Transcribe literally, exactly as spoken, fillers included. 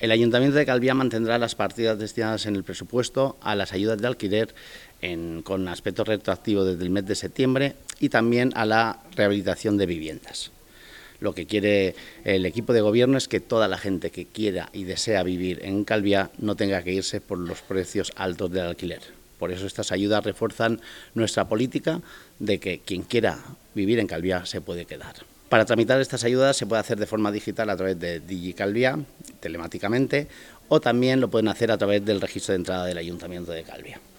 El Ayuntamiento de Calviá mantendrá las partidas destinadas en el presupuesto a las ayudas de alquiler en, con aspecto retroactivo desde el mes de septiembre y también a la rehabilitación de viviendas. Lo que quiere el equipo de gobierno es que toda la gente que quiera y desea vivir en Calviá no tenga que irse por los precios altos del alquiler. Por eso estas ayudas refuerzan nuestra política de que quien quiera vivir en Calviá se puede quedar. Para tramitar estas ayudas se puede hacer de forma digital a través de DigiCalviá, telemáticamente, o también lo pueden hacer a través del registro de entrada del Ayuntamiento de Calviá.